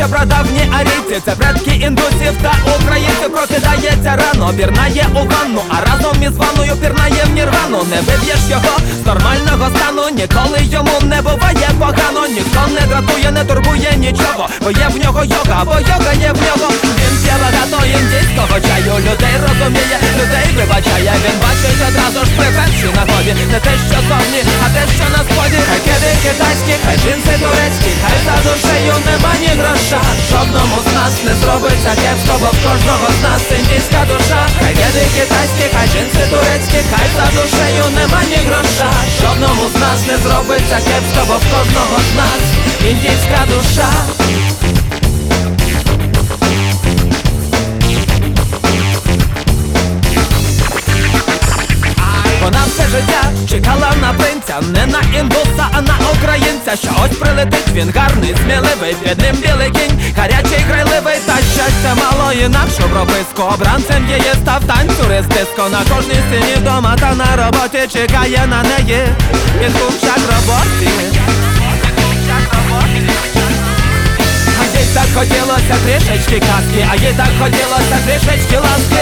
прадавні арійці, це предки індусів та українців. Прокидається рано, пірнає у ванну, а разом із ванною пірнає в нірвану. Не виб'єш його з нормального стану, ніколи йому не буває погано. Ніхто не дратує, не турбує нічого, бо є в нього йога, бо йога є в нього. Він п'є багато індійського чаю, людей розуміє, людей вибачає. Він бачить одразу ж при першій нагоді не те, що зовні, а те, що на сході. Хай кеди китайські, хай джинси турецькі, хай за душею нема ні гроша. Жодному з нас не зробиться кепсько, бо в кожного з нас індійська душа. Хай кеди китайські, хай джинси турецькі, хай за душею нема ні гроша. Жодному з нас не зробиться кепсько, бо в кожного з нас індійська душа. Вона все життя чекала на принця, не на індуса, а на українця. Що ось прилетить, він гарний, сміливий, під ним білий кінь, гарячий, грайливий. Та щастя мало інакшу прописку, обранцем її став танцюрист диско. На кожній стіні вдома та на роботі чекає на неї він кумчак роботі. А їй так хотілося трішечки казки, а їй так хотілося трішечки ласки.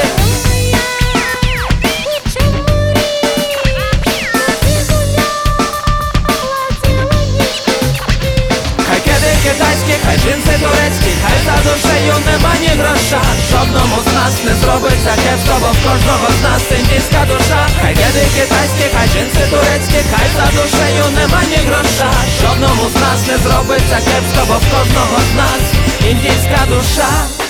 Китайські, хай джинси турецькі, хай за душею нема ні гроша. Жодному з нас не зробиться кепсько, бо в кожного з нас індійська душа. Хай кеди китайські, хай джинси турецькі, хай за душею нема ні гроша. Жодному з нас не зробиться кепсько, бо в кожного з нас індійська душа.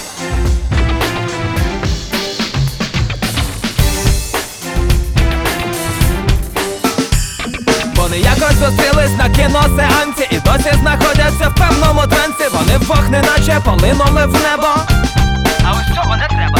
Вони якось зустрілись на кіносеансі і досі знаходяться в певному трансі. Вони вдвох неначе полинули в небо. А ось цього не треба.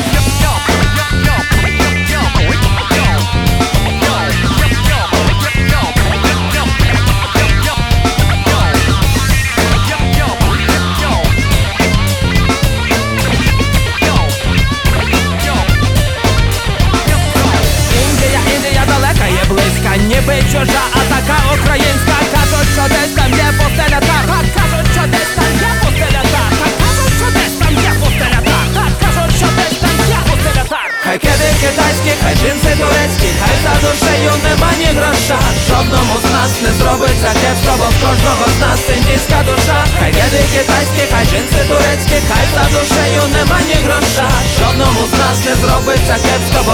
Індія далека є близька, ніби чужа, а така українська. Кажуть, що десь там є постеля так. Кажуть, що десь там є постеля так. Кажуть, що десь там є постеля так. Кажуть, що десь там є постеля так. Хай кеди китайські, хай джинси турецькі, хай за душею нема ні гроша. Жодному з нас не зробиться кепсько, бо в кожного з нас індійська душа. Хай кеди китайські, хай джинси турецькі, хай за душею нема ні гроша. Жодному з нас не зробиться кепсько,